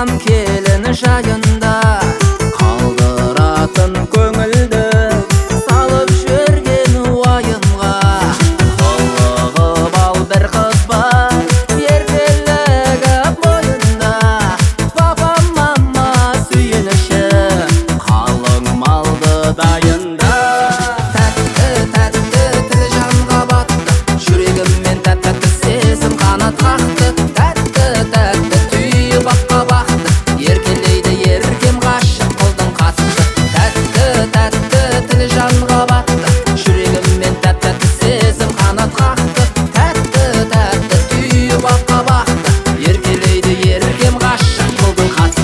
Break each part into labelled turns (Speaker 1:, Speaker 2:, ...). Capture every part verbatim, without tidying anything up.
Speaker 1: туған келін жайында қалдыратын көңілді салып жүрген уайымға. Қылығы бал бір қыз бар, еркелігі бойында, папа мама сүйеніші қалың малды дайында. Тәтті тәтті тілі жанға батты, жүрегіммен тәп-тәтті сезім қанат қақты. Тәтті тәтті түйі баққа бақты, еркелейді еркем ғашық қылдың қатты. Тәтті тәтті тілі жанға батты, жүрегіммен тәп-тәтті сезім қанат қақты. Тәтті тәтті түйі баққа бақты, еркелейді еркем ғашық қылдың қатты.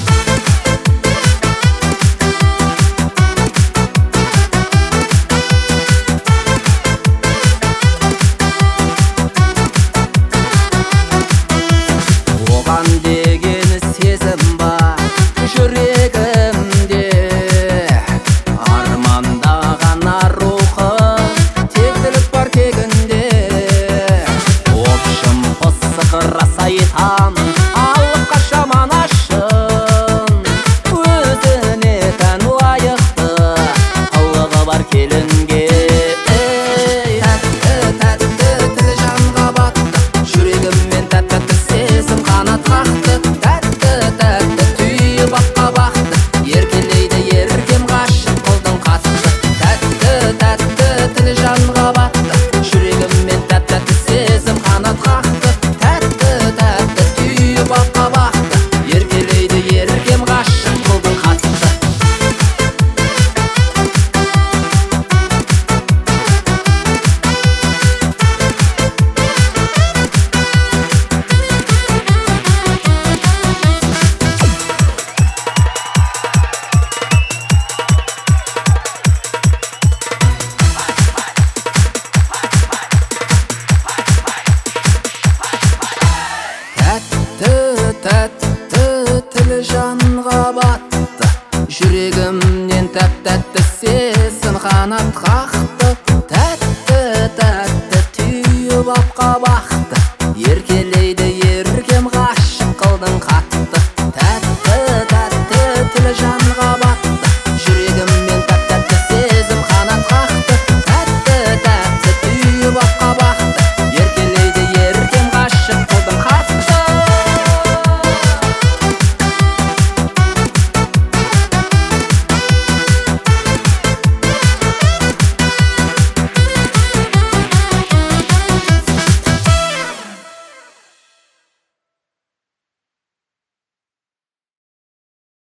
Speaker 1: Оған деген сезім бар жүрегімде, армандаған рухы тектілік бар тегінде. Опшым пысық рас айтамын, алып қашаман ашын, өзіне тән лайықты қылығы бар келінге. Тәтті тәтті тілі жанға батты, жүрегіммен тәп-тәтті сезім қанат қақты. Тәтті тәтті түйі баққа бақты, еркелейді еркем ғашық қылдың қатты. Тәтті тәтті тілі жанға батты, жүрегіммен тәп-тәтті сезім қанат қақты. Тәтті тәтті түйі баққа бақты, еркелейді еркем ғашық қылдың қатты. Тәтті тәтті тілі жанға батты, жүрегімнен тәп-тәтті сезім қанат қақты.